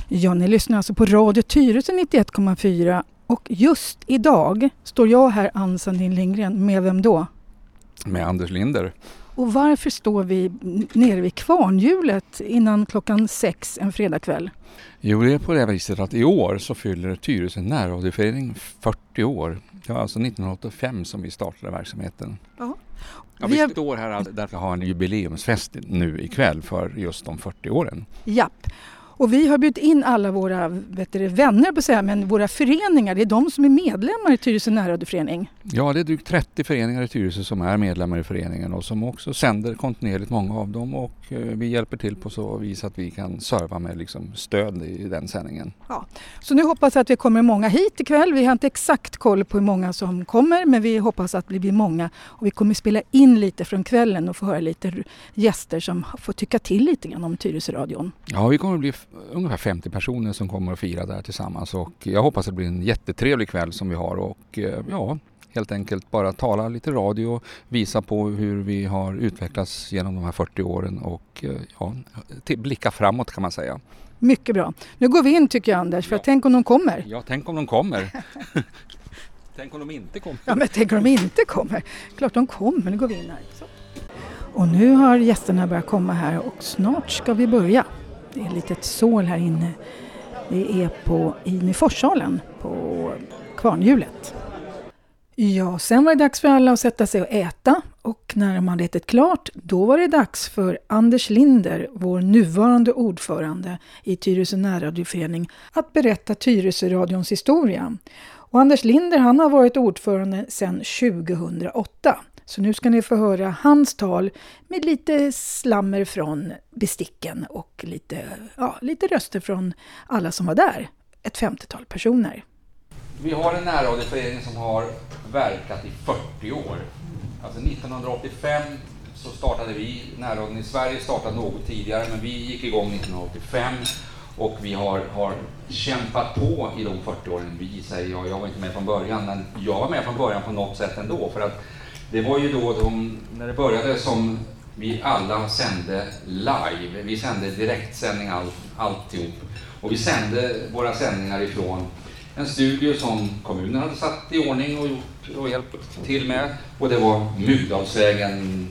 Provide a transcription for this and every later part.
Ja, ni lyssnar alltså på Radio Tyresö 91,4 och just idag står jag här, Ann Sandin Lindgren, med vem då? Med Anders Linder. Och varför står vi nere vid Kvarnhjulet innan klockan 6 en fredagkväll? Jo, det är på det viset att i år så fyller Tyresö närradioförening 40 år. Det var alltså 1985 som vi startade verksamheten. Ja. Ja, vi står här alltså därför att ha en jubileumsfest nu ikväll för just de 40 åren. Japp. Och vi har bjudit in alla våra vänner på att säga, men våra föreningar, det är de som är medlemmar i Tyresö närradioförening. Ja, det är drygt 30 föreningar i Tyresö som är medlemmar i föreningen och som också sänder kontinuerligt många av dem, och vi hjälper till på så vis att vi kan serva med liksom stöd i den sändningen. Ja, så nu hoppas jag att vi kommer många hit ikväll. Vi har inte exakt koll på hur många som kommer, men vi hoppas att det blir många, och vi kommer spela in lite från kvällen och få höra lite gäster som får tycka till lite grann om Tyresö-radion. Ja, vi kommer att bli ungefär 50 personer som kommer att fira där tillsammans, och jag hoppas att det blir en jättetrevlig kväll som vi har, och ja, helt enkelt bara tala lite radio, visa på hur vi har utvecklats genom de här 40 åren och ja, blicka framåt kan man säga. Mycket bra. Nu går vi in tycker jag, Anders, för tänk om de kommer. Ja, tänk om de kommer. Tänk om de inte kommer. Ja, men tänk om de inte kommer. Klart de kommer, nu går vi in här. Så. Och nu har gästerna börjat komma här och snart ska vi börja. Det är ett litet sål här inne. Det är i Forssalen på Kvarnhjulet. Ja, sen var det dags för alla att sätta sig och äta. Och när de hade ätit klart, då var det dags för Anders Linder, vår nuvarande ordförande i Tyresö närradioförening, att berätta Tyresö-radions historia. Och Anders Linder, han har varit ordförande sedan 2008. Så nu ska ni få höra hans tal med lite slammer från besticken och lite röster från alla som var där. Ett 50-tal personer. Vi har en närradioförening som har verkat i 40 år. Alltså 1985 så startade vi, närradion i Sverige startade något tidigare, men vi gick igång 1985 och vi har kämpat på i de 40 åren. Vi säger jag var inte med från början, men jag var med från början på något sätt ändå, för att det var ju då när det började som vi alla sände live. Vi sände direktsändning alltihop. Och vi sände våra sändningar ifrån en studio som kommunen hade satt i ordning och gjort och hjälpt till med. Och det var Mygdalsvägen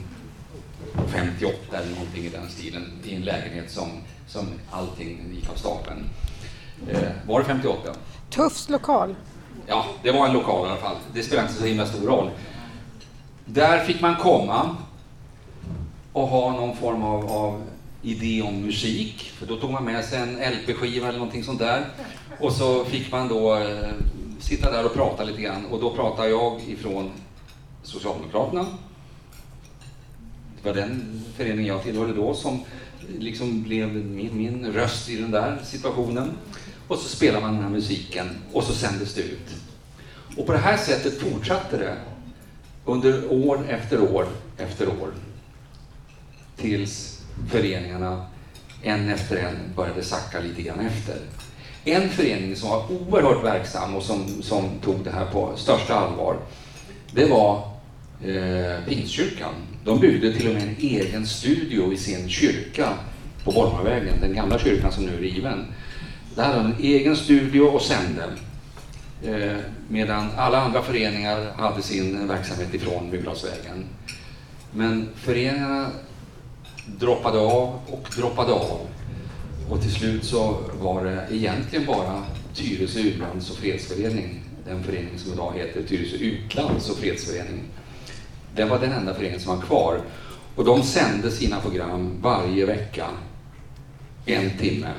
58 eller någonting i den stilen, i en lägenhet som allting gick av stapeln. Var det 58? Tufft lokal. Ja, det var en lokal i alla fall. Det spelar inte så himla stor roll. Där fick man komma och ha någon form av idé om musik. För då tog man med sig en LP-skiva eller någonting sånt där. Och så fick man då sitta där och prata lite grann. Och då pratade jag ifrån Socialdemokraterna. Det var den föreningen jag tillhörde då som liksom blev min röst i den där situationen. Och så spelade man den här musiken och så sändes det ut. Och på det här sättet fortsatte det under år efter år efter år. Tills föreningarna en efter en började sacka lite grann efter. En förening som var oerhört verksam och som tog det här på största allvar, det var Pingstkyrkan. De byggde till och med en egen studio i sin kyrka på Borgmarvägen, den gamla kyrkan som nu är riven. Där hade de en egen studio och sände. Medan alla andra föreningar hade sin verksamhet ifrån Mygdalsvägen. Men föreningarna droppade av. Och till slut så var det egentligen bara Tyresö Utlands- och fredsförening, den förening som idag heter Tyresö Utlands- och fredsförening. Det var den enda föreningen som var kvar. Och de sände sina program varje vecka, 1 timme.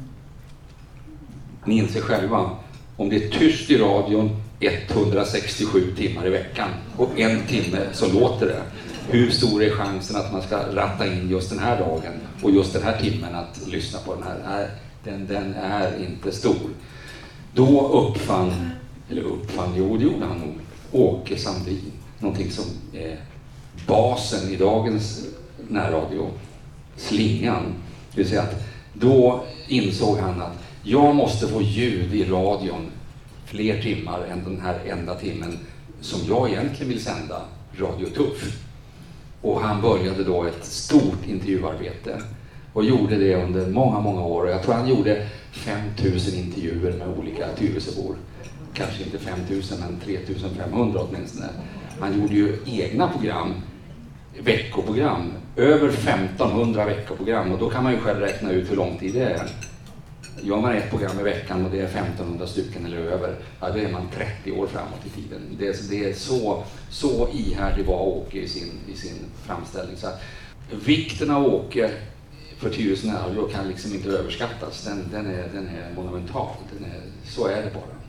Ni inser själva, om det är tyst i radion 167 timmar i veckan och 1 timme så låter det. Hur stor är chansen att man ska ratta in just den här dagen och just den här timmen att lyssna på den här? Den är inte stor. Då det gjorde han nog, Åke Sandin. Någonting som är basen i dagens närradio, slingan. Det vill säga att då insåg han att jag måste få ljud i radion fler timmar än den här enda timmen som jag egentligen vill sända, Radio Tuff. Och han började då ett stort intervjuarbete Och gjorde det under många, många år. Och jag tror han gjorde 5000 intervjuer med olika Tyresöbor. Kanske inte 5000 men 3500 åtminstone. Han gjorde ju egna program, veckoprogram. Över 1500 veckoprogram. Och då kan man ju själv räkna ut hur lång tid det är. Gör man ett program i veckan och det är 1500 stycken eller över, ja, då är man 30 år framåt i tiden. Det är så ihärdig var Åke i sin framställning. Så att vikten av Åke för Tyresö närradio kan liksom inte överskattas. Den är monumental. Så är det bara.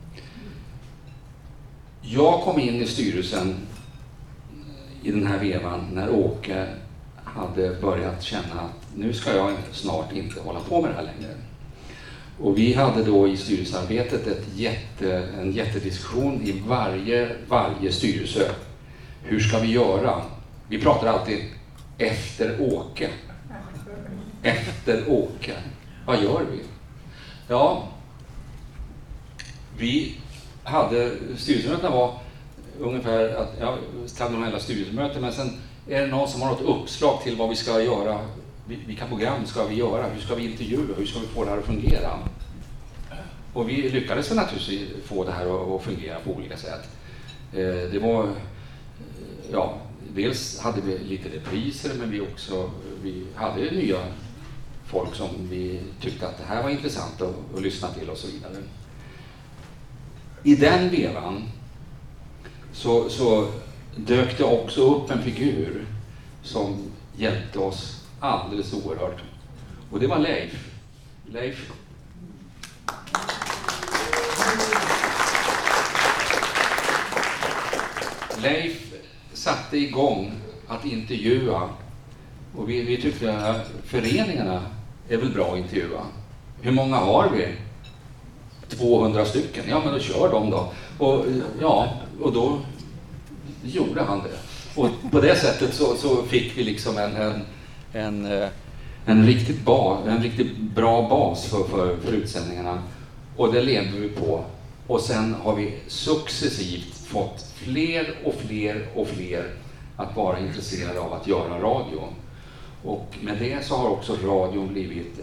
Jag kom in i styrelsen i den här vevan när Åke hade börjat känna att nu ska jag snart inte hålla på med det här längre. Och vi hade då i styrelsearbetet en jättediskussion i varje styrelse. Hur ska vi göra? Vi pratar alltid efter Åke. Efter Åke. Vad gör vi? Ja, vi hade styrelsemötena var ungefär att traditionella styrelsemöten, men sen är det någon som har något uppslag till vad vi ska göra. Vilka program ska vi göra? Hur ska vi intervjua? Hur ska vi få det här att fungera? Och vi lyckades väl naturligtvis få det här att fungera på olika sätt. Det var, ja, dels hade vi lite repriser, men vi hade nya folk som vi tyckte att det här var intressant att lyssna till och så vidare. I den vevan så dök det också upp en figur som hjälpte oss alldeles oerhört. Och det var Leif. Leif satte igång att intervjua. Och vi tyckte att föreningarna är väl bra att intervjua. Hur många har vi? 200 stycken. Ja, men då kör de då. Och då gjorde han det. Och på det sättet så fick vi liksom en riktigt bra bas för utsändningarna. Och det levde vi på. Och sen har vi successivt fått fler och fler att vara intresserade av att göra radio. Och med det så har också radion blivit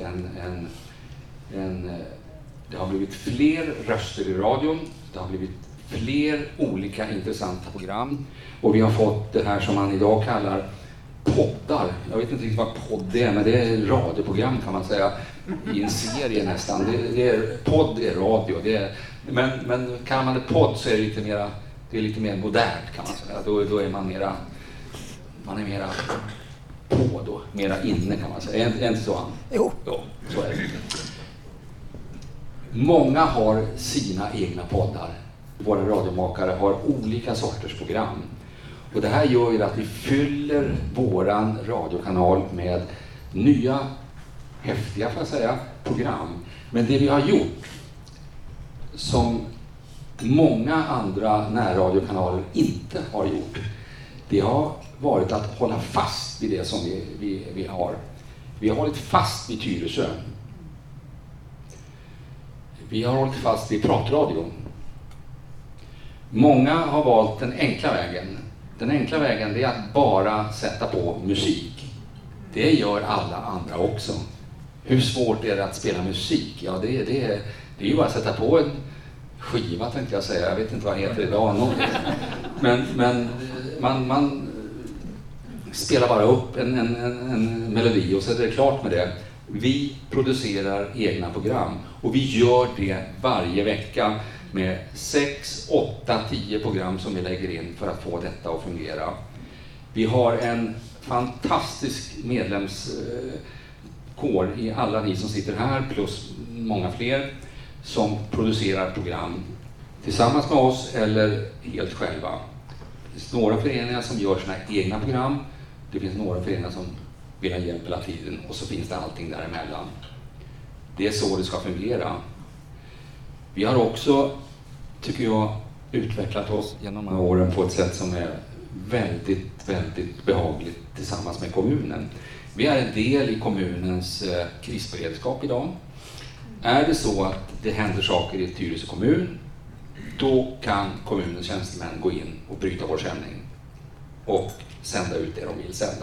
det har blivit fler röster i radion. Det har blivit fler olika intressanta program. Och vi har fått det här som man idag kallar poddar. Jag vet inte riktigt vad podd är, men det är radioprogram kan man säga. I en serie nästan. Podd är radio. Men kan man det podd så är det lite mer modernt kan man säga. Då är man mera på då. Mera inne kan man säga. Är inte så? Jo. Ja, så är det. Många har sina egna poddar. Våra radiomakare har olika sorters program. Och det här gör ju att vi fyller våran radiokanal med nya, häftiga får jag säga, program. Men det vi har gjort, som många andra närradiokanaler inte har gjort, det har varit att hålla fast vid det som vi har. Vi har hållit fast vid Tyresö. Vi har hållit fast vid pratradio. Många har valt den enkla vägen. Den enkla vägen är att bara sätta på musik. Det gör alla andra också. Hur svårt är det att spela musik? Ja, det är ju bara att sätta på en skiva tänkte jag säga. Jag vet inte vad det heter idag. Men man spelar bara upp en melodi och så är det klart med det. Vi producerar egna program och vi gör det varje vecka med 6, 8, 10 program som vi lägger in för att få detta att fungera. Vi har en fantastisk medlemskår i alla ni som sitter här plus många fler som producerar program tillsammans med oss eller helt själva. Det finns några föreningar som gör sina egna program. Det finns några föreningar som vill ha hjälp hela tiden och så finns det allting däremellan. Det är så det ska fungera. Vi har också, tycker jag, utvecklat oss genom de här åren på ett sätt som är väldigt, väldigt behagligt tillsammans med kommunen. Vi är en del i kommunens krisberedskap idag. Är det så att det händer saker i Tyresö kommun, då kan kommunens tjänstemän gå in och bryta vår sändning och sända ut det de vill sända.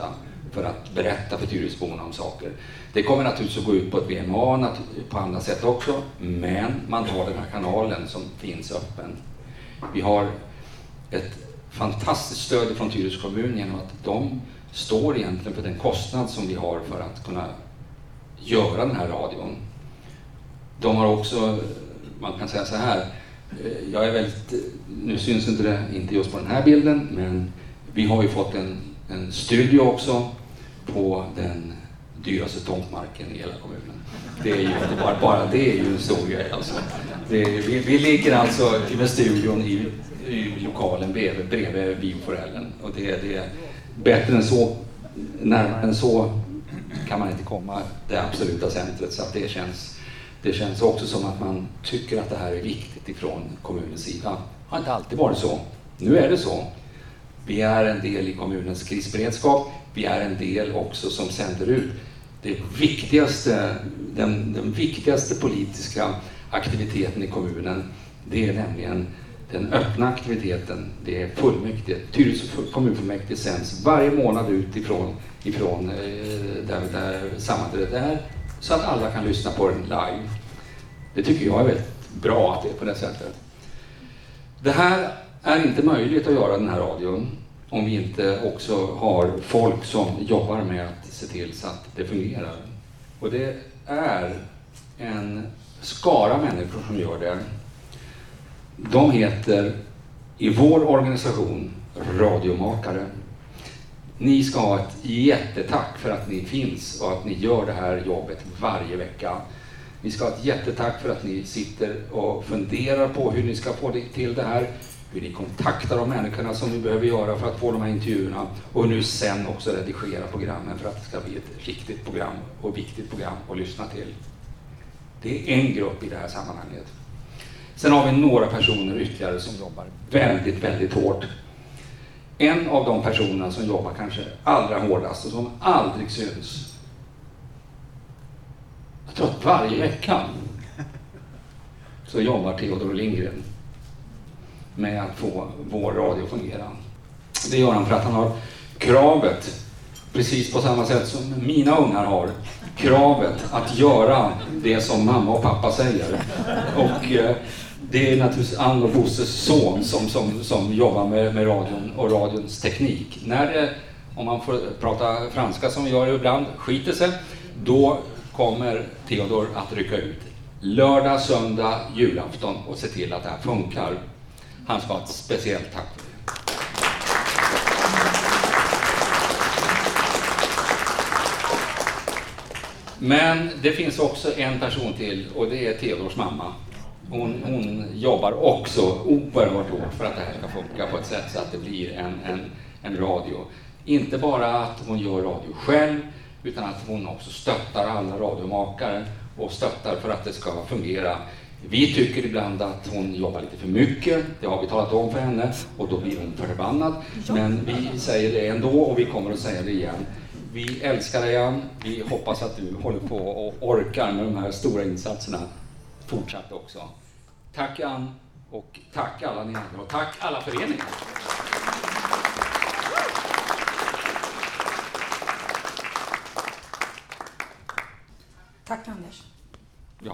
för att berätta för Tyresöborna om saker. Det kommer naturligtvis att gå ut på ett VMA på andra sätt också, men man har den här kanalen som finns öppen. Vi har ett fantastiskt stöd från Tyresö kommun genom att de står egentligen för den kostnad som vi har för att kunna göra den här radion. De har också, man kan säga så här, jag är väldigt, nu syns inte det, inte just på den här bilden, men vi har ju fått en studio också på den dyraste tomtmarken i hela kommunen. Det är ju inte bara det är ju en stor grej alltså. Vi ligger alltså med studion i lokalen bredvid bioforellen, och det är bättre än så, närmare än så kan man inte komma det absoluta centret, så att det känns också som att man tycker att det här är viktigt ifrån kommunens sida. Det har inte alltid varit så. Nu är det så. Vi är en del i kommunens krisberedskap. Vi är en del också som sänder ut den viktigaste politiska aktiviteten i kommunen. Det är nämligen den öppna aktiviteten. Det är fullmäktige. Tyresö kommunfullmäktige sänds varje månad ut ifrån där sammanträdet är, så att alla kan lyssna på den live. Det tycker jag är väldigt bra att det är på det sättet. Det här är inte möjligt att göra den här radion om vi inte också har folk som jobbar med att se till så att det fungerar. Och det är en skara människor som gör det. De heter i vår organisation radiomakare. Ni ska ha ett jättetack för att ni finns och att ni gör det här jobbet varje vecka. Ni ska ha ett jättetack för att ni sitter och funderar på hur ni ska få till det här. Hur ni kontaktar de människorna som ni behöver göra för att få de här intervjuerna. Och hur ni sen också redigerar programmen för att det ska bli ett riktigt program och viktigt program att lyssna till. Det är en grupp i det här sammanhanget. Sen har vi några personer ytterligare som jobbar väldigt, väldigt hårt. En av de personerna som jobbar kanske allra hårdast och som aldrig syns. Jag tror att varje vecka så jobbar Theodor Lindgren med att få vår radio att fungera. Det gör han för att han har kravet, precis på samma sätt som mina ungar har, kravet att göra det som mamma och pappa säger. Och det är naturligtvis Ann och Bosses son som jobbar med radion och radions teknik. När det, om man får prata franska som vi gör ibland, skiter sig, då kommer Theodor att rycka ut lördag, söndag, julafton och se till att det här funkar. Han ska ha ett speciellt tack för det. Men det finns också en person till, och det är Theodors mamma. Hon jobbar också oerhört hårt för att det här ska funka på ett sätt så att det blir en radio. Inte bara att hon gör radio själv, utan att hon också stöttar alla radiomakare och stöttar för att det ska fungera. Vi tycker ibland att hon jobbar lite för mycket, det har vi talat om för henne, och då blir hon förbannad. Men vi säger det ändå och vi kommer att säga det igen. Vi älskar dig, Ann. Vi hoppas att du håller på och orkar med de här stora insatserna fortsatt också. Tack Ann, och tack alla ni andra, och tack alla föreningar. Tack Anders. Ja.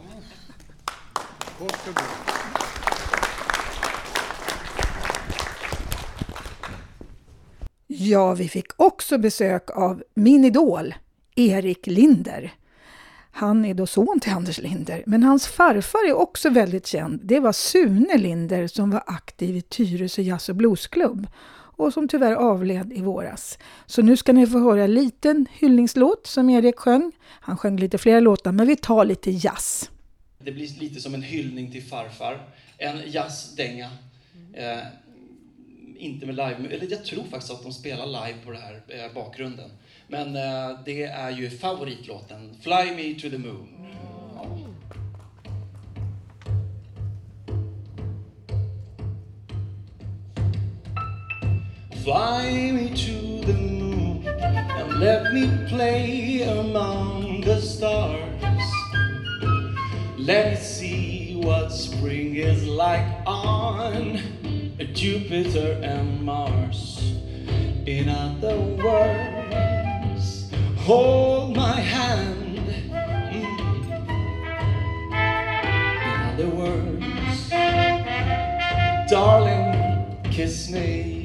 Ja, vi fick också besök av min idol, Erik Linder. Han är då son till Anders Linder, men hans farfar är också väldigt känd. Det var Sune Linder som var aktiv i Tyresö Jazz- och Bluesklubb och som tyvärr avled i våras. Så nu ska ni få höra en liten hyllningslåt som Erik sjöng. Han sjöng lite fler låtar, men vi tar lite jazz. Det blir lite som en hyllning till farfar. En jazzdänga. Inte med live, eller jag tror faktiskt att de spelar live på det här bakgrunden. Men det är ju favoritlåten Fly Me to the Moon. Fly me to the moon and let me play among the stars. Let me see what spring is like on Jupiter and Mars. In other words, hold my hand. In other words, darling, kiss me.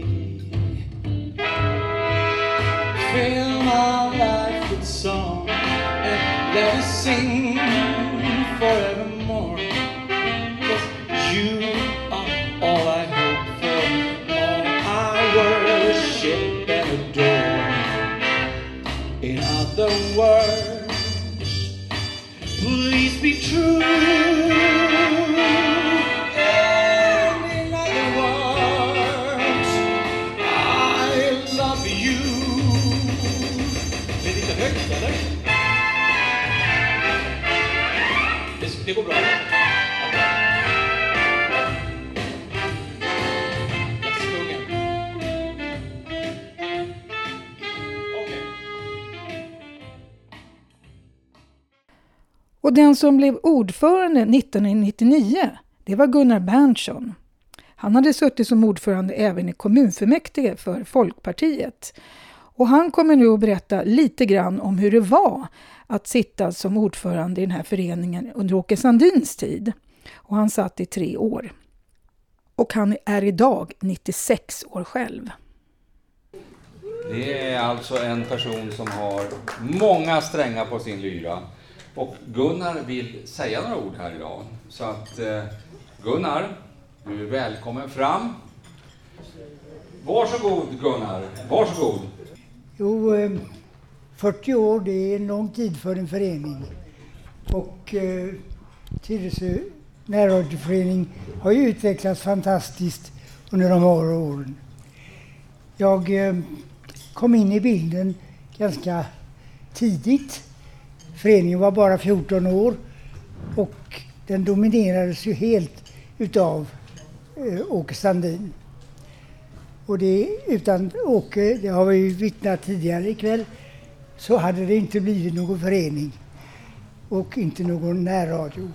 Fill my life with song and let us sing forevermore. 'Cause you are all I hope for, all I worship and adore. In other words, please be true. And in other words, I love you. Det är lite högt, eller? Det går bra. Och den som blev ordförande 1999, det var Gunnar Berntsson. Han hade suttit som ordförande även i kommunfullmäktige för Folkpartiet. Och han kommer nu att berätta lite grann om hur det var att sitta som ordförande i den här föreningen under Åke Sandins tid. Och han satt i 3 år. Och han är idag 96 år själv. Det är alltså en person som har många strängar på sin lyra. Och Gunnar vill säga några ord här idag. Så att Gunnar, du är välkommen fram. Varsågod Gunnar, varsågod. Jo, 40 år, det är en lång tid för en förening. Och Tyresö närradioförening har ju utvecklats fantastiskt under de här åren. Jag kom in i bilden ganska tidigt. Föreningen var bara 14 år och den dominerades ju helt utav Åke Sandin. Och det, utan Åke, det har vi ju vittnat tidigare ikväll, så hade det inte blivit någon förening och inte någon närradio.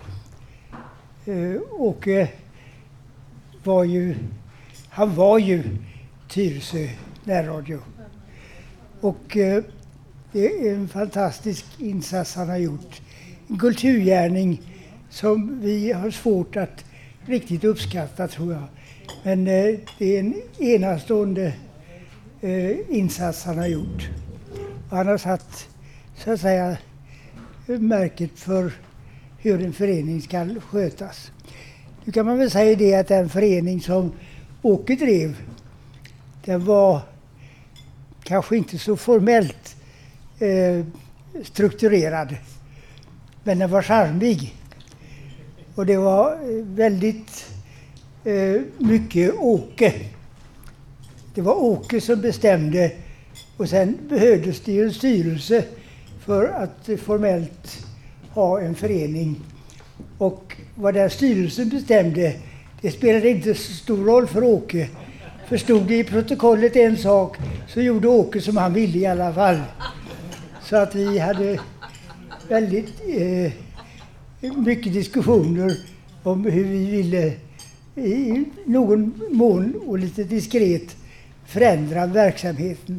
Åke var ju Tyresö närradio. Och det är en fantastisk insats han har gjort. En kulturgärning som vi har svårt att riktigt uppskatta, tror jag. Men det är en enastående insats han har gjort. Och han har satt, så att säga, märket för hur en förening ska skötas. Nu kan man väl säga det att den förening som Åke drev, den var kanske inte så formellt strukturerad, men den var charmig. Och det var väldigt mycket Åke. Det var Åke som bestämde, och sen behövdes det ju en styrelse för att formellt ha en förening. Och vad den styrelsen bestämde, det spelade inte så stor roll för Åke. Förstod det i protokollet en sak, så gjorde Åke som han ville i alla fall. Så att vi hade väldigt mycket diskussioner om hur vi ville i någon mån och lite diskret förändra verksamheten.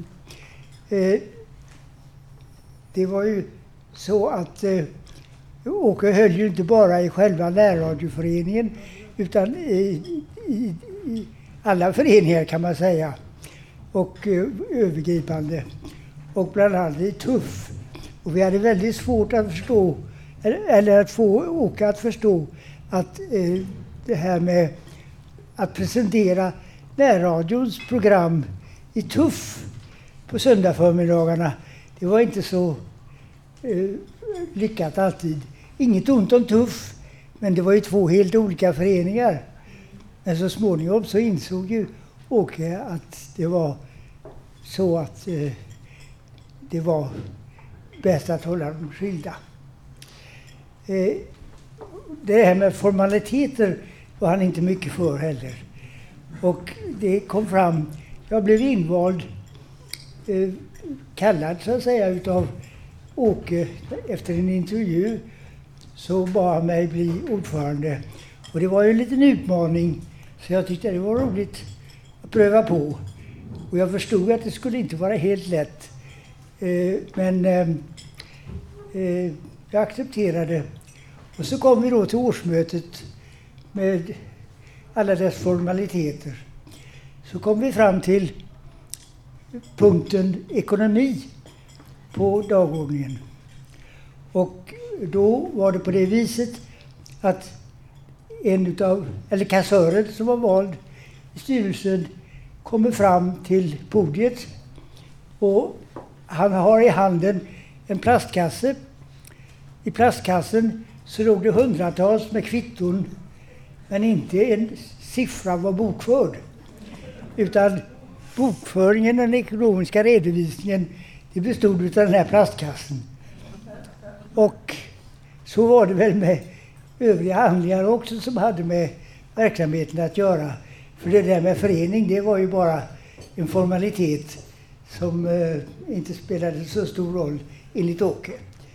Det var ju så att Åke höll ju inte bara i själva närradioföreningen utan i alla föreningar, kan man säga, och övergripande, och bland annat i Tuff. Och vi hade väldigt svårt att förstå, eller att få Åke att förstå att det här med att presentera närradions program i Tuff på söndagförmiddagarna, det var inte så lyckat alltid. Inget ont om Tuff, men det var ju 2 helt olika föreningar. Men så småningom så insåg ju Åke att det var så att det var bäst att hålla dem skilda. Det här med formaliteter var han inte mycket för heller. Och det kom fram, jag blev invald, kallad så att säga utav Åke efter en intervju, så bad han mig bli ordförande. Och det var ju en liten utmaning, så jag tyckte det var roligt att pröva på. Och jag förstod att det skulle inte vara helt lätt. Men jag accepterade. Och så kom vi då till årsmötet med alla dess formaliteter. Så kom vi fram till punkten ekonomi på dagordningen. Och då var det på det viset att kassören som var vald i styrelsen kommer fram till podiet och han har i handen en plastkasse. I plastkassen så låg det hundratals med kvitton, men inte en siffra var bokförd. Utan bokföringen, den ekonomiska redovisningen, det bestod av den här plastkassen. Och så var det väl med övriga handlingar också som hade med verksamheten att göra. För det där med förening, det var ju bara en formalitet som inte spelade så stor roll enligt Åke.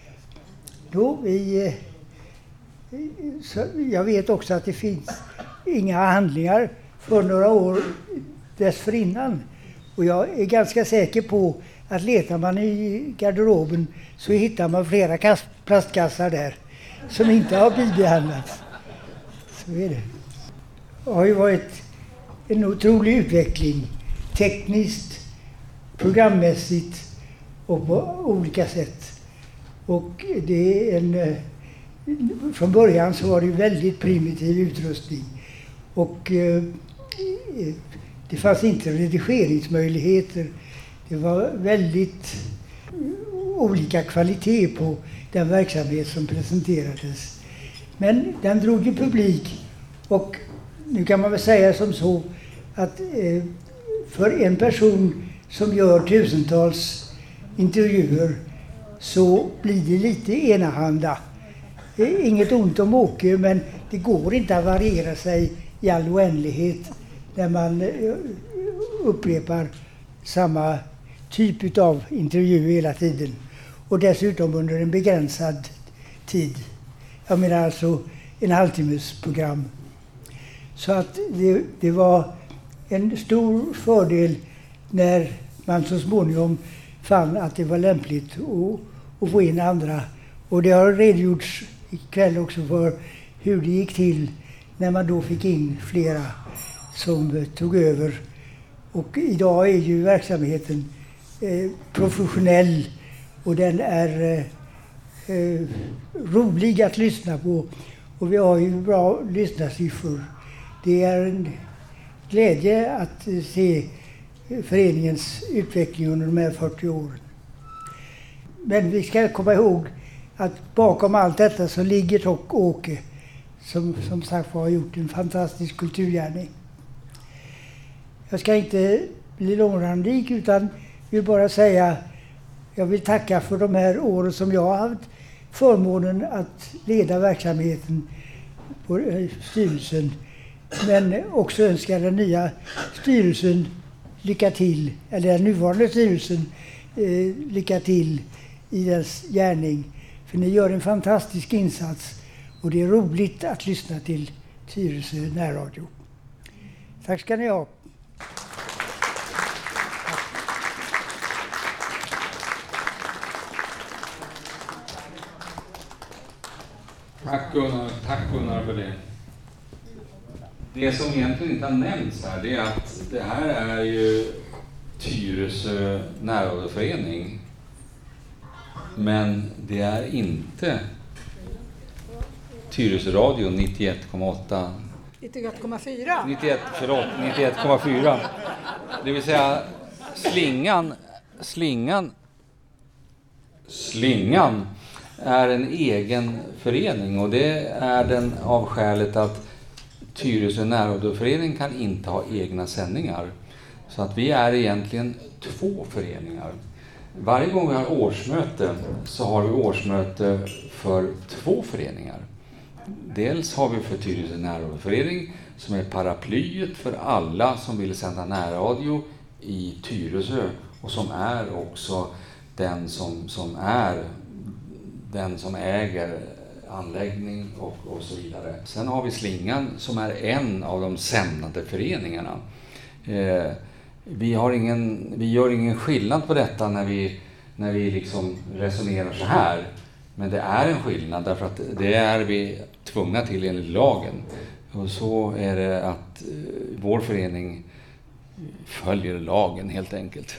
Jag vet också att det finns inga handlingar för några år dessförinnan. Och jag är ganska säker på att letar man i garderoben så hittar man flera plastkassar där som inte har bildbehandlats. Så är det. Det har ju varit en otrolig utveckling tekniskt, programmässigt och på olika sätt. Och det är från början så var det väldigt primitiv utrustning och det fanns inte redigeringsmöjligheter. Det var väldigt olika kvalitet på den verksamhet som presenterades. Men den drog ju publik och nu kan man väl säga som så att för en person som gör tusentals intervjuer så blir det lite enahanda. Inget ont om Åke, men det går inte att variera sig i all oändlighet när man upprepar samma typ av intervju hela tiden. Och dessutom under en begränsad tid. Jag menar alltså en halvtimmes program. Så att det var en stor fördel när man så småningom fann att det var lämpligt att få in andra. Och det har redogjorts ikväll också för hur det gick till när man då fick in flera som tog över. Och idag är ju verksamheten professionell och den är rolig att lyssna på. Och vi har ju bra lyssnarsiffror. Det är en glädje att se föreningens utveckling under de här 40 åren. Men vi ska komma ihåg att bakom allt detta så ligger dock Åke som sagt har gjort en fantastisk kulturgärning. Jag ska inte bli långrandig utan vill bara säga jag vill tacka för de här åren som jag har haft förmånen att leda verksamheten på styrelsen. Men också önska den nya styrelsen lycka till, eller den nuvarande styrelsen lycka till i dess gärning. För ni gör en fantastisk insats och det är roligt att lyssna till Tyresö närradio. Tack ska ni ha. Tack Gunnar för det. Det som egentligen inte har nämnts här, det är att det här är ju Tyresö närradioförening. Men det är inte Tyresö radio 91,8. 91,4. 91,4. Det vill säga Slingan är en egen förening och det är den av skälet att Tyresö närradioförening kan inte ha egna sändningar. Så att vi är egentligen två föreningar. Varje gång vi har årsmöte så har vi årsmöte för två föreningar. Dels har vi för Tyresö närradioförening som är paraplyet för alla som vill sända närradio i Tyresö och som är också den som äger anläggning och så vidare. Sen har vi Slingan som är en av de sändande föreningarna. Vi gör ingen skillnad på detta när vi när vi liksom resonerar så här. Men det är en skillnad därför att det är vi tvungna till enligt lagen. Och så är det att vår förening följer lagen helt enkelt.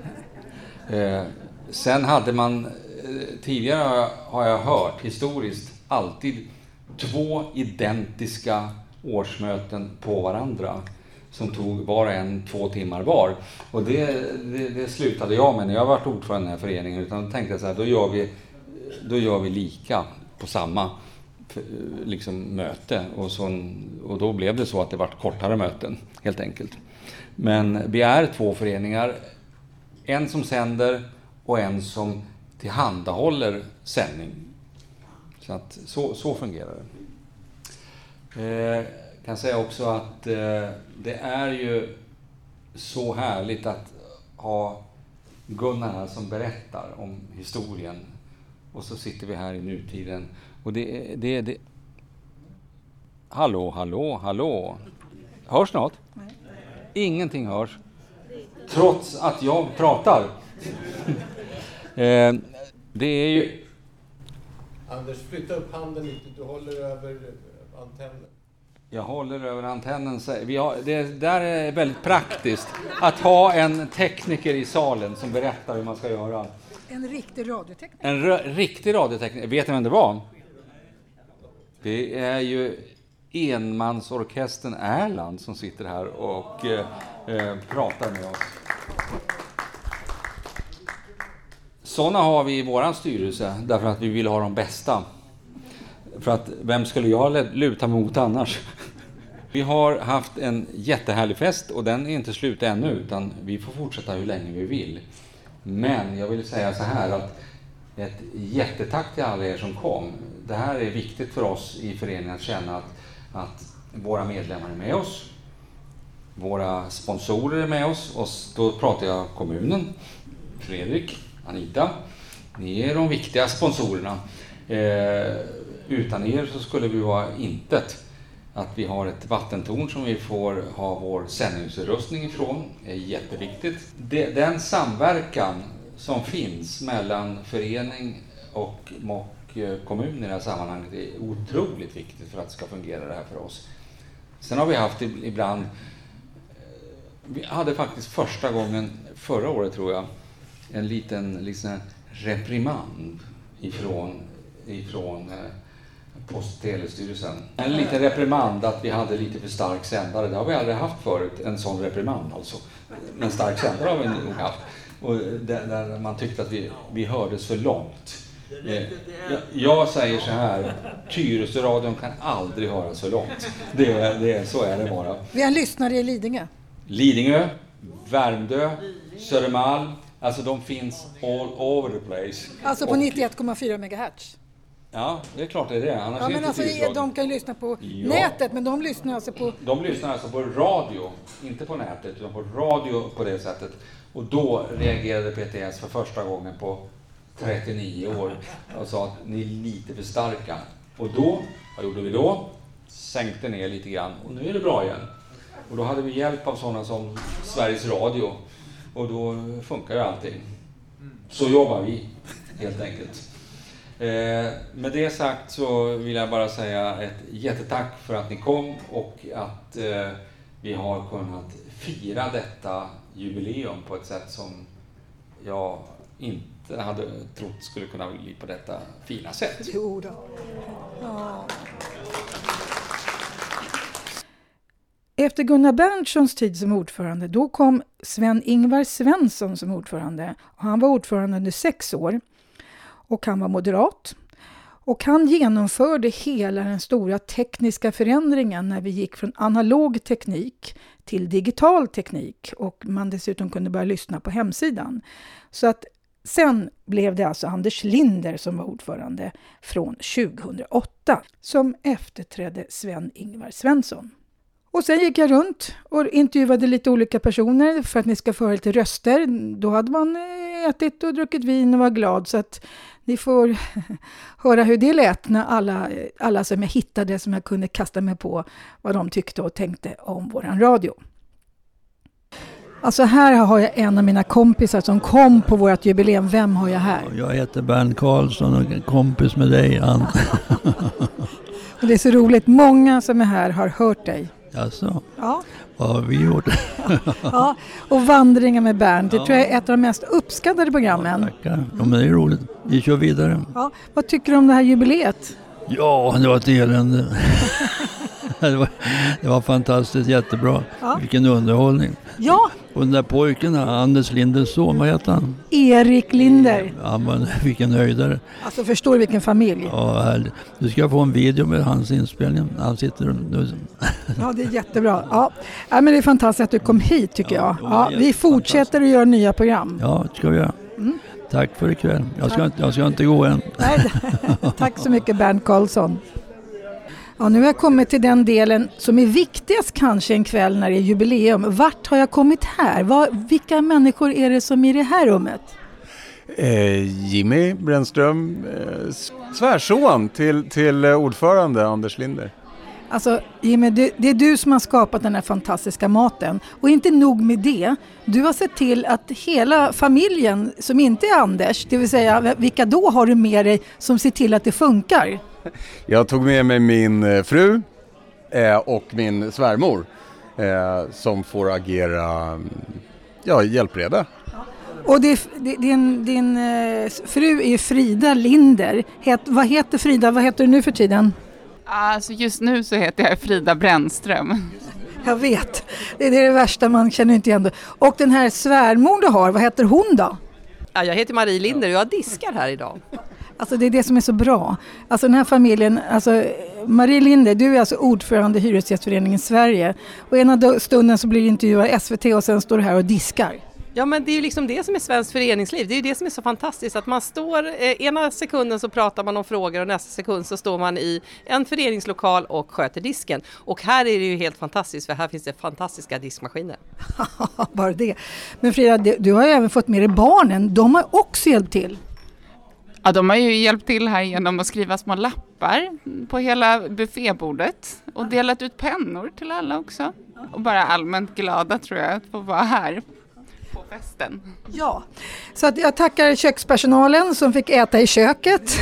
Sen hade man, tidigare har jag hört historiskt, alltid 2 identiska årsmöten på varandra som tog var och en 2 timmar var. Och det slutade jag med när jag var ordförande i den här föreningen, utan då tänkte jag så här, då gör vi lika på samma liksom möte och då blev det så att det var kortare möten helt enkelt. Men vi är 2 föreningar, en som sänder och en som tillhandahåller sändning. Så att så fungerar det. Kan säga också att det är ju så härligt att ha Gunnar här som berättar om historien och så sitter vi här i nutiden och det hallå hörs något? Nej. Ingenting hörs trots att jag pratar. Det är ju Anders, flytta upp handen lite, du håller över antennen. Jag håller över antennen. Det där är väldigt praktiskt. Att ha en tekniker i salen som berättar hur man ska göra. En riktig radiotekniker. En riktig radiotekniker. Vet ni vem det var? Det är ju enmansorkestern Erland som sitter här och pratar med oss. Sådana har vi i våran styrelse därför att vi vill ha de bästa. För att vem skulle jag luta mot annars? Vi har haft en jättehärlig fest och den är inte slut ännu utan vi får fortsätta hur länge vi vill. Men jag vill säga så här att ett jättetack till alla er som kom. Det här är viktigt för oss i föreningen att känna att våra medlemmar är med oss. Våra sponsorer är med oss och då pratar jag kommunen, Fredrik, Anita. Ni är de viktiga sponsorerna. Utan er så skulle vi vara intet. Att vi har ett vattentorn som vi får ha vår sändningsutrustning ifrån är jätteviktigt. Den samverkan som finns mellan förening och kommun i det här sammanhanget är otroligt viktigt för att det ska fungera det här för oss. Sen har vi haft ibland, vi hade faktiskt första gången förra året tror jag, en liten liksom reprimand ifrån Post- och telestyrelsen. En liten reprimand att vi hade lite för stark sändare. Det har vi aldrig haft förut, en sån reprimand alltså. Men stark sändare har vi nog haft. Och där man tyckte att vi hördes för långt. Jag säger så här, Tyresöradion kan aldrig höras för långt. Så är det bara. Vi har lyssnare i Lidingö, Värmdö, Södermalm. Alltså de finns all over the place. Alltså på 91,4 MHz. Ja, det är klart det är det. Annars men alltså de kan lyssna på nätet, men de lyssnar alltså på... De lyssnar alltså på radio, inte på nätet, utan på radio på det sättet. Och då reagerade PTS för första gången på 39 år och sa att ni är lite för starka. Och då, vad gjorde vi då? Sänkte ner lite grann och nu är det bra igen. Och då hade vi hjälp av sådana som Sveriges Radio och då funkar ju allting. Så jobbar vi helt enkelt. Med det sagt så vill jag bara säga ett jättetack för att ni kom och att vi har kunnat fira detta jubileum på ett sätt som jag inte hade trott skulle kunna bli på detta fina sätt. Jo då. Ja. Efter Gunnar Berntssons tid som ordförande, då kom Sven-Ingvar Svensson som ordförande. Och han var ordförande under 6 år. Och han var moderat. Och han genomförde hela den stora tekniska förändringen när vi gick från analog teknik till digital teknik. Och man dessutom kunde börja lyssna på hemsidan. Så att sen blev det alltså Anders Linder som var ordförande från 2008. Som efterträdde Sven-Ingvar Svensson. Och sen gick jag runt och intervjuade lite olika personer för att ni ska få höra lite röster. Då hade man ätit och druckit vin och var glad, så att ni får höra hur det lät när alla som jag hittade, som jag kunde kasta mig på, vad de tyckte och tänkte om våran radio. Alltså här har jag en av mina kompisar som kom på vårt jubileum. Vem har jag här? Jag heter Bernt Karlsson och är kompis med dig, Ann. Och det är så roligt. Många som är här har hört dig. Jaså? Ja. Vad har vi gjort? Ja, och vandringar med Bernt. Det tror jag är ett av de mest uppskattade programmen. Tackar. Ja, men det är roligt. Vi kör vidare. Ja, vad tycker du om det här jubileet? Ja, det var ett elände. det var fantastiskt, jättebra. Ja. Vilken underhållning. Ja, Och den där pojken, Anders Linders son, vad heter han? Erik Linder. Ja, men vilken höjdare. Alltså förstår du vilken familj? Ja, härligt. Du ska få en video med hans inspelning. Han sitter nu. Ja, det är jättebra. Ja, men det är fantastiskt att du kom hit tycker jag. Ja, vi fortsätter fantastiskt. att göra nya program. Ja, det ska vi göra. Tack för ikväll. Jag ska inte gå än. Nej, tack så mycket Bernt Karlsson. Ja, nu har jag kommit till den delen som är viktigast kanske en kväll när det är jubileum. Vart har jag kommit här? Vilka människor är det som är i det här rummet? Jimmy Brännström, svärson till ordförande Anders Linder. Alltså Jimmy, det är du som har skapat den här fantastiska maten. Och inte nog med det. Du har sett till att hela familjen som inte är Anders, det vill säga vilka då har du med dig som ser till att det funkar? Jag tog med mig min fru och min svärmor som får agera hjälpreda. Och din fru är Frida Linder. Vad heter Frida? Vad heter du nu för tiden? Alltså just nu så heter jag Frida Brännström. Jag vet. Det är det värsta, man känner inte igen det. Och den här svärmor du har, vad heter hon då? Ja, jag heter Marie Linder och jag diskar här idag. Alltså det är det som är så bra. Alltså den här familjen, alltså Marie Linder, du är alltså ordförande i Hyresgästföreningen Sverige. Och ena stunden så blir du intervjuad SVT och sen står du här och diskar. Ja, men det är ju liksom det som är svenskt föreningsliv. Det är ju det som är så fantastiskt, att man står, ena sekunden så pratar man om frågor och nästa sekund så står man i en föreningslokal och sköter disken. Och här är det ju helt fantastiskt, för här finns det fantastiska diskmaskiner. Bara det. Men Frida, du har ju även fått med dig barnen. De har också hjälpt till. Ja, de har ju hjälpt till här genom att skriva små lappar på hela buffébordet och delat ut pennor till alla också. Och bara allmänt glada tror jag att få vara här på festen. Ja, så att jag tackar kökspersonalen som fick äta i köket.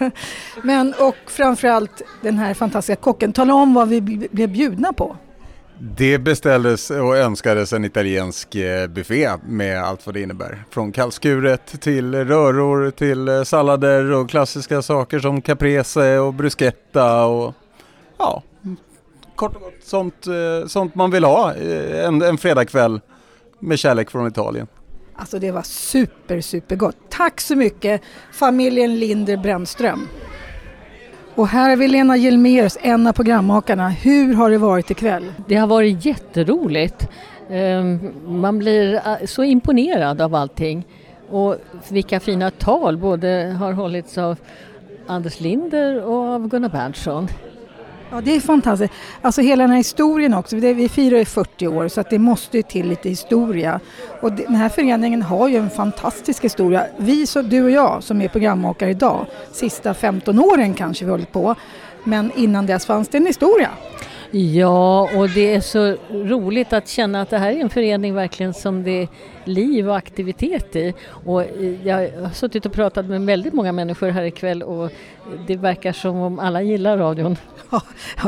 Och framförallt den här fantastiska kocken. Tala om vad vi blev bjudna på. Det beställdes och önskades en italiensk buffé med allt vad det innebär. Från kallskuret till röror till sallader och klassiska saker som caprese och bruschetta och ja, kort och gott sånt man vill ha en fredagkväll med kärlek från Italien. Alltså det var supergott. Tack så mycket familjen Linder Brännström. Och här är vi Lena Hjelmérus, en av programmakarna. Hur har det varit ikväll? Det har varit jätteroligt. Man blir så imponerad av allting. Och vilka fina tal både har hållits av Anders Linder och av Gunnar Berntsson. Ja, det är fantastiskt. Alltså hela den här historien också. Vi firar ju 40 år så att det måste ju till lite historia. Och den här föreningen har ju en fantastisk historia. Du och jag som är programmakare idag, sista 15 åren kanske vi hållit på. Men innan dess fanns det en historia. Ja, och det är så roligt att känna att det här är en förening verkligen som det är liv och aktivitet i. Och jag har suttit och pratat med väldigt många människor här ikväll och det verkar som om alla gillar radion. Ja,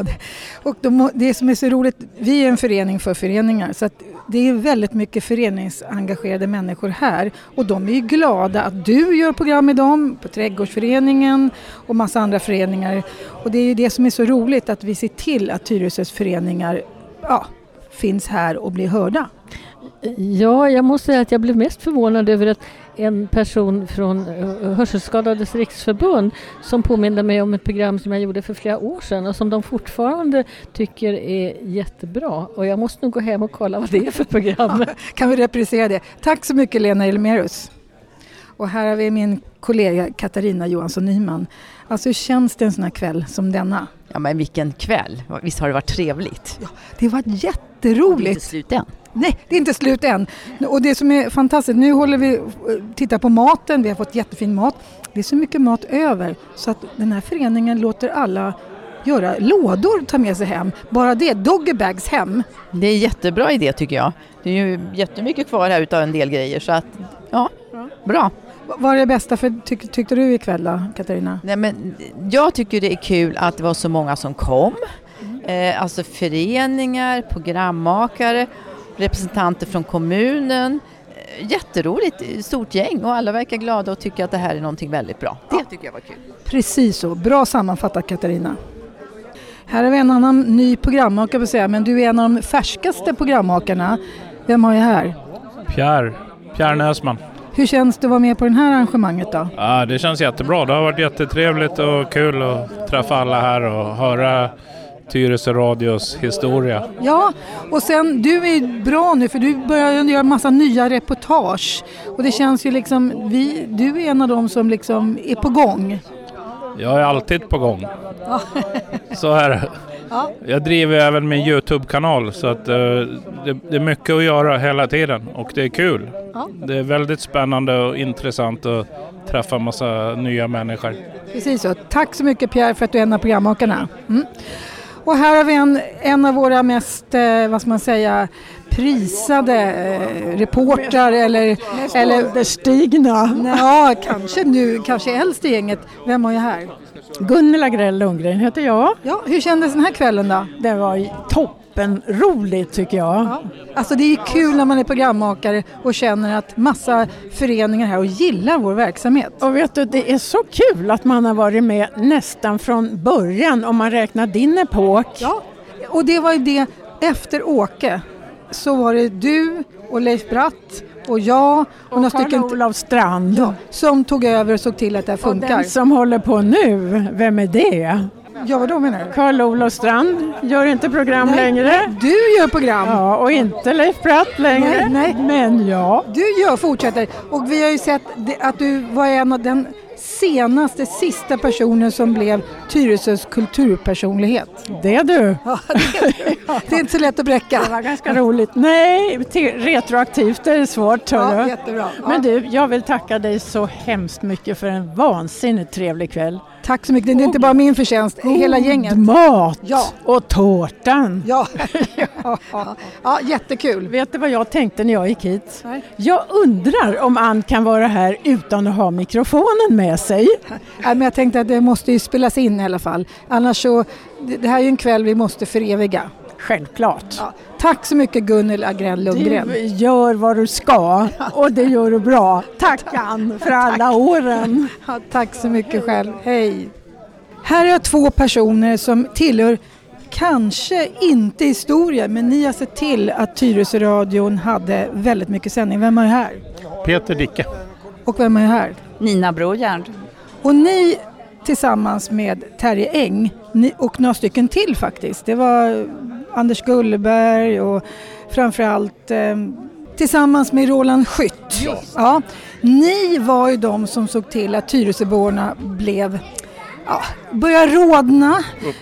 det som är så roligt, vi är en förening för föreningar så att det är väldigt mycket föreningsengagerade människor här och de är ju glada att du gör program med dem på Trädgårdsföreningen och massa andra föreningar och det är ju det som är så roligt att vi ser till att hyresgästföreningar finns här och blir hörda. Ja, jag måste säga att jag blev mest förvånad över att en person från Hörselskadades riksförbund som påminner mig om ett program som jag gjorde för flera år sedan och som de fortfarande tycker är jättebra. Och jag måste nog gå hem och kolla vad det är för program. Kan vi reprisera det? Tack så mycket Lena Hjelmérus. Och här har vi min kollega Katarina Johansson Nyman. Alltså hur känns det en sån här kväll som denna? Ja, men vilken kväll. Visst har det varit trevligt? Ja, det var jätteroligt. Det är inte slut än. Nej, det är inte slut än. Och det som är fantastiskt, nu håller vi tittar på maten, vi har fått jättefin mat. Det är så mycket mat över så att den här föreningen låter alla göra lådor, ta med sig hem. Bara det, doggybags hem. Det är en jättebra idé tycker jag. Det är ju jättemycket kvar här utav en del grejer så att, ja, bra. Vad är det bästa tyckte du ikväll då, Katarina? Nej, men jag tycker det är kul att det var så många som kom. Alltså föreningar, programmakare, representanter från kommunen. Jätteroligt, stort gäng och alla verkar glada och tycker att det här är någonting väldigt bra. Det tycker jag var kul. Precis så, bra sammanfattat Katarina. Här har vi en annan ny programmakare, men du är en av de färskaste programmakarna. Vem har jag här? Pierre Näsman. Hur känns det att vara med på det här arrangemanget då? Ja, det känns jättebra. Det har varit jättetrevligt och kul att träffa alla här och höra Tyresö Radios historia. Ja, och sen du är bra nu för du börjar göra massa nya reportage. Och det känns ju liksom, du är en av dem som liksom är på gång. Jag är alltid på gång. Ja. Så är det. Ja. Jag driver även min YouTube-kanal så att det är mycket att göra hela tiden och det är kul. Ja. Det är väldigt spännande och intressant att träffa massa nya människor. Precis så. Tack så mycket Pierre för att du är en av programmakarna. Och här har vi en av våra mest, vad ska man säga, prisade reportrar eller ålderstigna. Ja, kanske äldst i gänget. Vem har jag här? Gunnel Agrell Lundgren heter jag. Ja, hur kändes den här kvällen då? Det var toppen roligt tycker jag. Ja. Alltså det är kul när man är programmakare och känner att massa föreningar här och gillar vår verksamhet. Och vet du, det är så kul att man har varit med nästan från början om man räknar din epok. Ja, och det var ju det efter Åke. Så var det du och Leif Bratt och jag och några stycken Olof Strand som tog över och såg till att det funkar. Och den som håller på nu, vem är det? Ja, vad då menar du? Carl-Olof Strand gör inte program längre. Nej, du gör program. Ja, och inte Leif Bratt längre. Nej. Men ja. Du fortsätter. Och vi har ju sett att du var en av den sista personen som blev Tyresös kulturpersonlighet. Det är du. Ja, det är inte så lätt att bräcka. Det var ganska roligt. Nej, retroaktivt är det svårt. Ja, jättebra. Ja. Men du, jag vill tacka dig så hemskt mycket för en vansinnigt trevlig kväll. Tack så mycket. Det är inte bara min förtjänst, hela gänget. Mat och tårtan. Ja. Ja, jättekul. Vet du vad jag tänkte när jag gick hit? Nej. Jag undrar om Ann kan vara här utan att ha mikrofonen med sig. Ja, men jag tänkte att det måste ju spelas in i alla fall. Annars så, det här är ju en kväll vi måste föreviga. Självklart. Ja. Tack så mycket Gunnel Agrell Lundgren. Du gör vad du ska och det gör du bra. Tack Ann för alla åren. Ja, tack så mycket själv. Hej. Här är 2 personer som tillhör kanske inte historia, men ni har sett till att Tyresö radion hade väldigt mycket sändning. Vem är här? Peter Dicke. Och vem är här? Nina Brojärn. Och ni tillsammans med Terje Eng och några stycken till faktiskt. Det var Anders Gullberg och framförallt tillsammans med Roland Skytt. Ja, ni var ju de som såg till att Tyresöborna blev började rodna,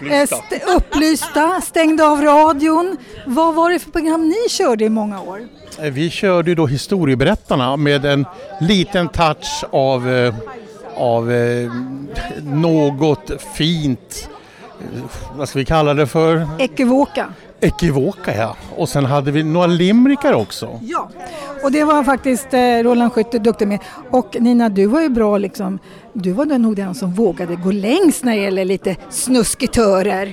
upplysta, stängde av radion. Vad var det för program ni körde i många år? Vi körde då historieberättarna med en liten touch av något fint, vad ska vi kalla det för? Ekivoka, ja. Och sen hade vi några limrikar också. Ja, och det var faktiskt Roland Skytt duktig med. Och Nina, du var ju bra liksom. Du var nog den som vågade gå längst när det gäller lite snusketörer.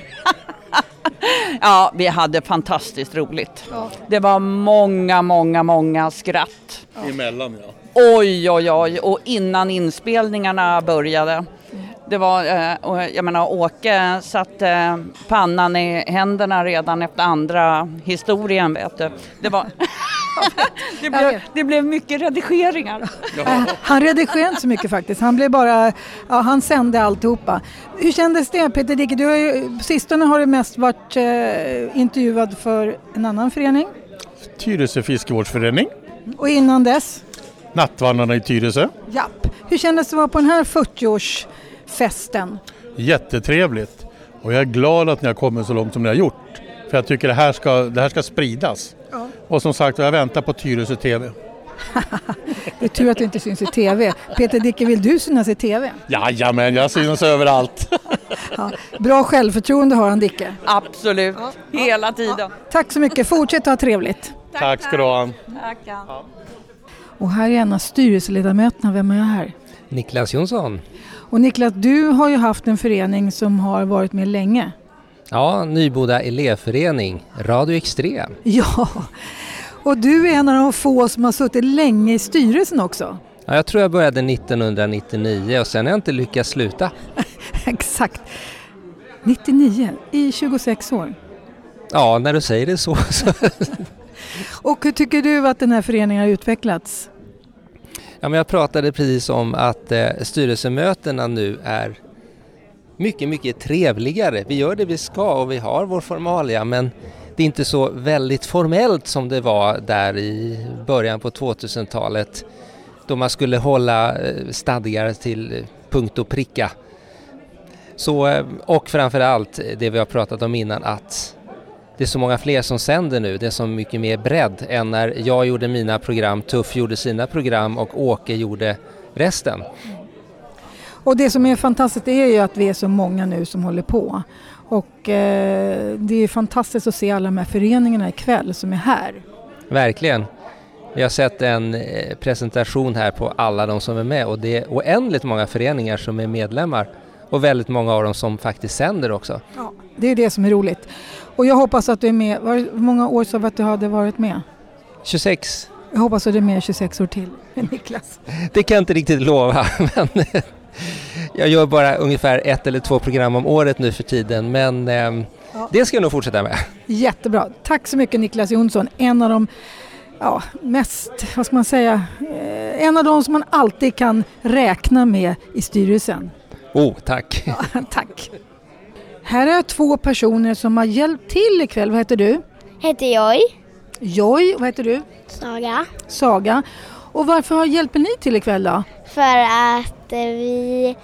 Ja, vi hade fantastiskt roligt. Ja. Det var många skratt. Ja. Emellan, ja. Oj, och innan inspelningarna började. Det var, jag menar, Åke satte pannan i händerna redan efter andra historien, vet du. Det var... det blev mycket redigeringar. Han redigerade inte så mycket faktiskt. Han blev bara, han sände alltihopa. Hur kändes det, Peter Dicke? Du har ju, på sistone har du mest varit intervjuad för en annan förening. Tyresö fiskevårdsförening. Och innan dess? Nattvandrarna i Tyresö. Japp. Hur kändes det att vara på den här 40-årsfesten? Jättetrevligt. Och jag är glad att ni har kommit så långt som ni har gjort. För jag tycker det här ska spridas. Ja. Och som sagt, jag väntar på Tyresö TV. Det är tur att du inte syns i TV. Peter Dicke, vill du synas i TV? Jajamän, jag syns överallt. Ja, bra självförtroende har han, Dicke. Absolut, hela tiden. Ja. Tack så mycket, fortsätt ha trevligt. Tack ska du ha. Och här är en av styrelseledamöterna, vem är jag här? Niklas Jonsson. Och Niklas, du har ju haft en förening som har varit med länge. Ja, Nyboda elevförening, Radio Extrem. Ja, och du är en av de få som har suttit länge i styrelsen också. Ja, jag tror jag började 1999 och sen har jag inte lyckats sluta. Exakt. 99, i 26 år. Ja, när du säger det så. Och hur tycker du att den här föreningen har utvecklats? Ja, men jag pratade precis om att styrelsemötena nu är mycket, mycket trevligare. Vi gör det vi ska och vi har vår formalia, men det är inte så väldigt formellt som det var där i början på 2000-talet då man skulle hålla stadgar till punkt och pricka. Så, och framförallt det vi har pratat om innan, att det är så många fler som sänder nu. Det är så mycket mer bredd än när jag gjorde mina program, Tuff gjorde sina program och Åke gjorde resten. Och det som är fantastiskt är ju att vi är så många nu som håller på. Och det är fantastiskt att se alla de här föreningarna ikväll som är här. Verkligen. Vi har sett en presentation här på alla de som är med och det är oändligt många föreningar som är medlemmar och väldigt många av dem som faktiskt sänder också. Ja, det är det som är roligt. Och jag hoppas att du är med. Hur många år så att du hade varit med? 26. Jag hoppas att du är med 26 år till, Niklas. Det kan jag inte riktigt lova, men jag gör bara ungefär 1 eller 2 program om året nu för tiden, men det ska jag nog fortsätta med. Jättebra. Tack så mycket Niklas Jonsson. En av de mest, vad ska man säga, en av de som man alltid kan räkna med i styrelsen. Tack. Ja, tack. Här är 2 personer som har hjälpt till ikväll. Vad heter du? Heter Joy. Joy, vad heter du? Saga. Saga. Och varför hjälper ni till ikväll då? För att vi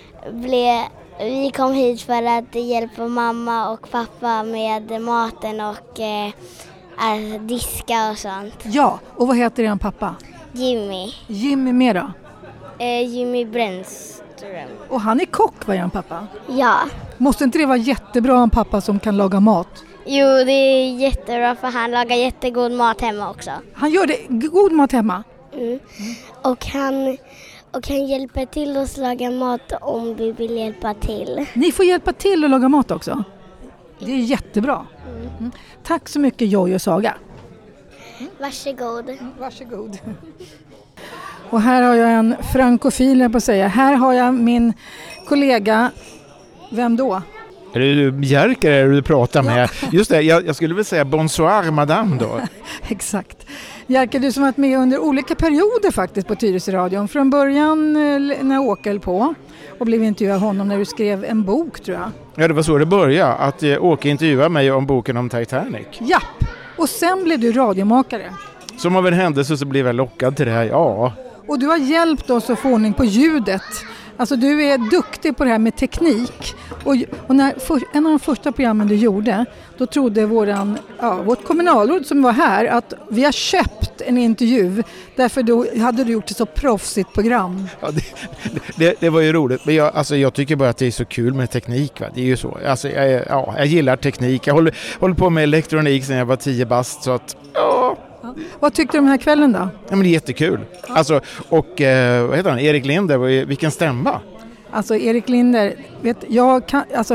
kom hit för att hjälpa mamma och pappa med maten och att diska och sånt. Ja, och vad heter er pappa? Jimmy. Jimmy med då? Jimmy Brännström. Och han är kock, var er pappa? Ja. Måste inte det vara jättebra en pappa som kan laga mat? Jo, det är jättebra för han lagar jättegod mat hemma också. Han gör det? God mat hemma? Mm. Och han hjälper till att laga mat om vi vill hjälpa till. Ni får hjälpa till att laga mat också? Det är jättebra. Mm. Tack så mycket Joy och Saga. Varsågod. Varsågod. Och här har jag en frankofil, jag på att säga. Här har jag min kollega, vem då? Är det Jerker du pratar med? Ja. Just det, jag skulle väl säga bonsoir madame då. Exakt. Jerker, du som varit med under olika perioder faktiskt på Tyresöradion. Från början när Åke höll på och blev intervjuad honom när du skrev en bok, tror jag. Ja, det var så det började. Att Åke intervjuade mig om boken om Titanic. Japp, och sen blev du radiomakare. Som av en händelse så blev jag lockad till det här, ja. Och du har hjälpt oss att få ordning på ljudet. Alltså du är duktig på det här med teknik. Och när en av de första programmen du gjorde, då trodde vårt kommunalråd som var här att vi har köpt en intervju. Därför då hade du gjort ett så proffsigt program. Ja, det var ju roligt. Men jag tycker bara att det är så kul med teknik. Va? Det är ju så. Alltså, jag gillar teknik. Jag håller på med elektronik sedan jag var 10 bast. Så att, ja. Vad tyckte du om den här kvällen då? Ja, men det är jättekul. Alltså, och vad heter han? Erik Linder, vilken stämma. Alltså Erik Linder, jag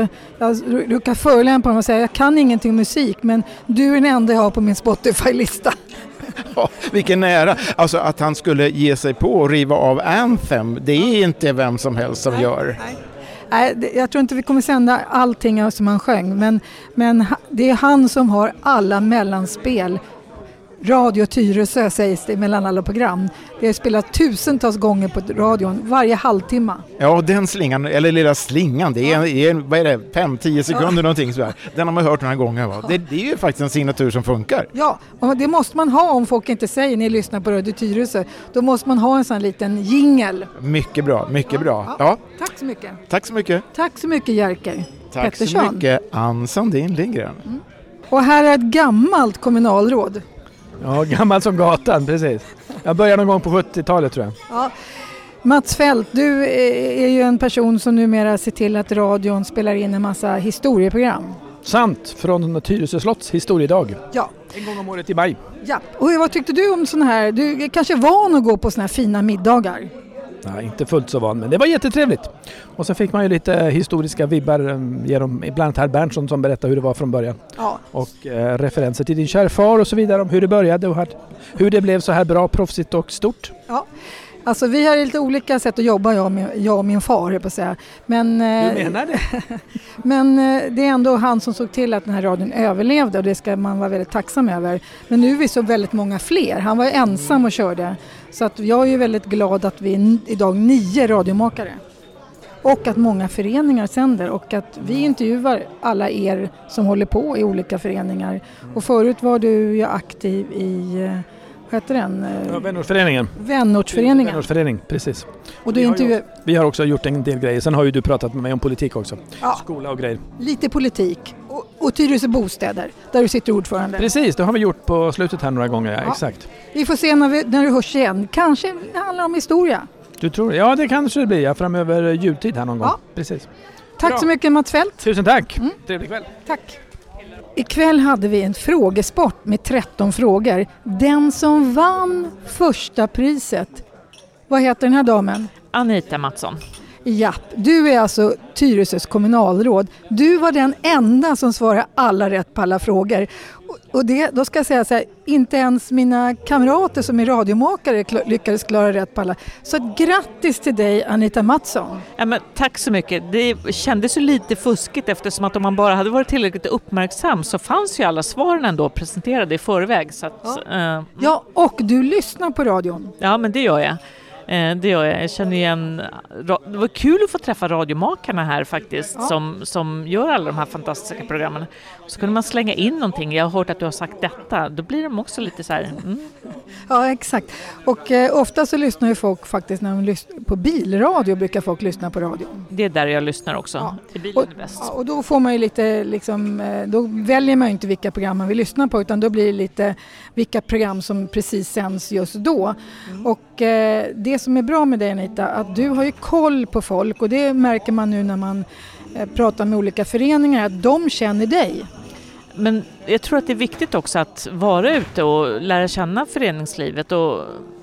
brukar förolämpa honom och säga jag kan ingenting om musik, men du är den enda jag har på min Spotify-lista. Ja, vilken nära. Alltså att han skulle ge sig på och riva av Anthem, det är inte vem som helst som gör. Nej, jag tror inte vi kommer sända allting som han sjöng, men det är han som har alla mellanspel. Radio Tyresö sägs det mellan alla program. Det har spelat tusentals gånger på radion varje halvtimme. Ja, den slingan, eller lilla slingan, det är vad är det, 5-10 sekunder någonting sådär. Den har man hört några gånger. Va? Det är ju faktiskt en signatur som funkar. Ja, och det måste man ha om folk inte säger när ni lyssnar på Radio Tyresö. Då måste man ha en sån liten jingle. Mycket bra, mycket bra. Ja. Tack så mycket. Tack så mycket. Tack så mycket Jerker. Tack Pettersson. Så mycket Ann Sandin Lindgren. Mm. Och här är ett gammalt kommunalråd. Ja, gammalt som gatan, precis. Jag började någon gång på 70-talet tror jag. Ja. Mats Fält, du är ju en person som numera ser till att radion spelar in en massa historieprogram. Sant, från Tyresö slotts historiedag. Ja. En gång om året i maj. Ja, och vad tyckte du om såna här? Du är kanske van att gå på såna här fina middagar. Nej, inte fullt så van, men det var jättetrevligt. Och så fick man ju lite historiska vibbar genom bland annat herr Berntsson som berättade hur det var från början. Ja. Och referenser till din kärfar och så vidare om hur det började och hur det blev så här bra, proffsigt och stort. Ja. Alltså vi har lite olika sätt att jobba, jag och min far, jag på att säga. Men, du menar det? Men det är ändå han som såg till att den här radion överlevde och det ska man vara väldigt tacksam över. Men nu är vi så väldigt många fler. Han var ensam och körde. Så att jag är ju väldigt glad att vi är idag 9 radiomakare. Och att många föreningar sänder och att vi intervjuar alla er som håller på i olika föreningar. Och förut var du ju aktiv i... Vad heter den? Ja, Vänortsföreningen. Vänortsföreningen, precis. Och vi har också gjort en del grejer. Sen har ju du pratat med mig om politik också. Ja. Skola och grejer. Lite politik. Och Tyresö bostäder, där du sitter ordförande. Precis, det har vi gjort på slutet här några gånger, ja. Exakt. Vi får se när du hörs igen. Kanske det handlar om historia. Du tror? Ja, det kanske det blir. Ja, framöver jultid här någon gång. Ja. Precis. Tack så mycket Mats Fält. Tusen tack. Trevlig kväll. Tack. Ikväll hade vi en frågesport med 13 frågor. Den som vann första priset. Vad heter den här damen? Anita Mattsson. Ja, du är alltså Tyresös kommunalråd. Du var den enda som svarade alla rätt på alla frågor. Och då ska jag säga så här, inte ens mina kamrater som är radiomakare lyckades klara rätt på alla. Så grattis till dig Anita Mattsson. Ja, men tack så mycket. Det kändes ju lite fuskigt eftersom att om man bara hade varit tillräckligt uppmärksam så fanns ju alla svaren ändå presenterade i förväg. Så att, ja, och du lyssnar på radion. Ja, men det gör jag. Det gör jag. Jag känner igen... Det var kul att få träffa radiomakarna här faktiskt som gör alla de här fantastiska programmen. Så kunde man slänga in någonting. Jag har hört att du har sagt detta. Då blir de också lite så här... Ja, exakt. Och ofta så lyssnar ju folk faktiskt när de lyssnar på bilradio brukar folk lyssna på radio. Det är där jag lyssnar också. Ja. I bilen är bäst. Och då får man ju lite liksom... Då väljer man ju inte vilka program man vill lyssna på utan då blir det lite vilka program som precis sänds just då. Och det som är bra med dig Anita, att du har ju koll på folk och det märker man nu när man pratar med olika föreningar att de känner dig. Men jag tror att det är viktigt också att vara ute och lära känna föreningslivet och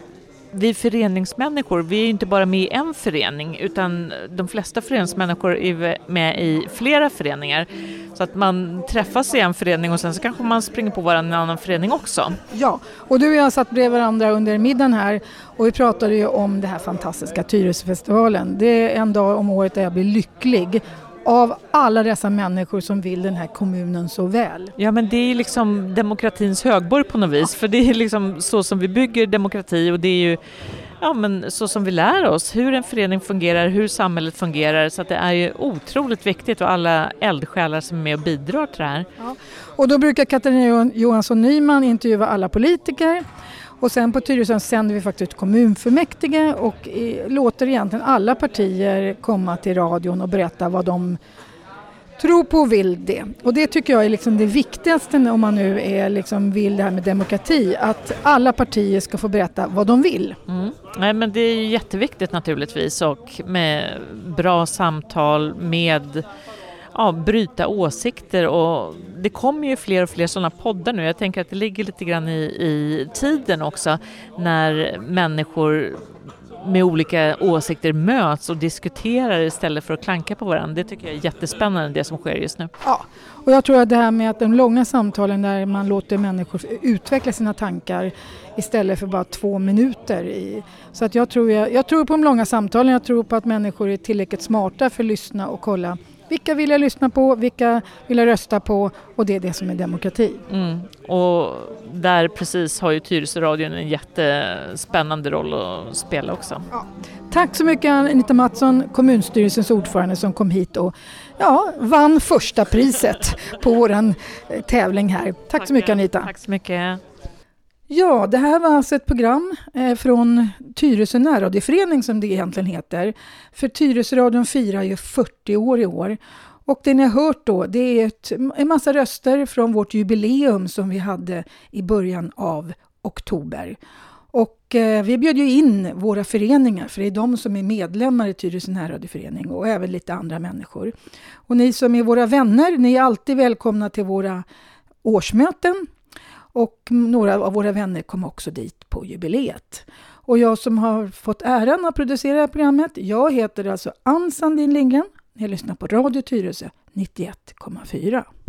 vi föreningsmänniskor, vi är ju inte bara med i en förening utan de flesta föreningsmänniskor är med i flera föreningar. Så att man träffas i en förening och sen så kanske man springer på en annan förening också. Ja, och du och jag satt bredvid varandra under middagen här och vi pratade ju om det här fantastiska Tyresöfestivalen. Det är en dag om året där jag blir lycklig av alla dessa människor som vill den här kommunen så väl. Ja, men det är liksom demokratins högborg på något vis. För det är liksom så som vi bygger demokrati och det är ju men så som vi lär oss hur en förening fungerar, hur samhället fungerar. Så att det är ju otroligt viktigt och alla eldsjälar som är med och bidrar till det här. Ja. Och då brukar Katarina Johansson Nyman intervjua alla politiker. Och sen på Tyresö sänder vi faktiskt kommunfullmäktige och låter egentligen alla partier komma till radion och berätta vad de tror på och vill det. Och det tycker jag är liksom det viktigaste om man nu är liksom vill det här med demokrati. Att alla partier ska få berätta vad de vill. Nej, men det är jätteviktigt naturligtvis och med bra samtal med... bryta åsikter och det kommer ju fler och fler sådana poddar nu. Jag tänker att det ligger lite grann i tiden också när människor med olika åsikter möts och diskuterar istället för att klanka på varandra. Det tycker jag är jättespännande det som sker just nu. Ja, och jag tror att det här med att de långa samtalen där man låter människor utveckla sina tankar istället för bara 2 minuter. Så att jag tror på de långa samtalen, jag tror på att människor är tillräckligt smarta för att lyssna och kolla vilka vill jag lyssna på, vilka vill jag rösta på och det är det som är demokrati. Och där precis har ju Tyresö-radion en jättespännande roll att spela också. Ja. Tack så mycket Anita Mattsson, kommunstyrelsens ordförande som kom hit och vann första priset på våran tävling här. Tack så mycket Anita. Tack så mycket. Ja, det här var alltså ett program från Tyresö närradioförening som det egentligen heter. För Tyresö-radion firar ju 40 år i år. Och det ni har hört då, det är en massa röster från vårt jubileum som vi hade i början av oktober. Och vi bjöd ju in våra föreningar, för det är de som är medlemmar i Tyresö närradioförening och även lite andra människor. Och ni som är våra vänner, ni är alltid välkomna till våra årsmöten. Och några av våra vänner kom också dit på jubileet. Och jag som har fått äran att producera programmet, jag heter alltså Ann Sandin Lindgren. Jag lyssnar på Radio Tyresö 91,4.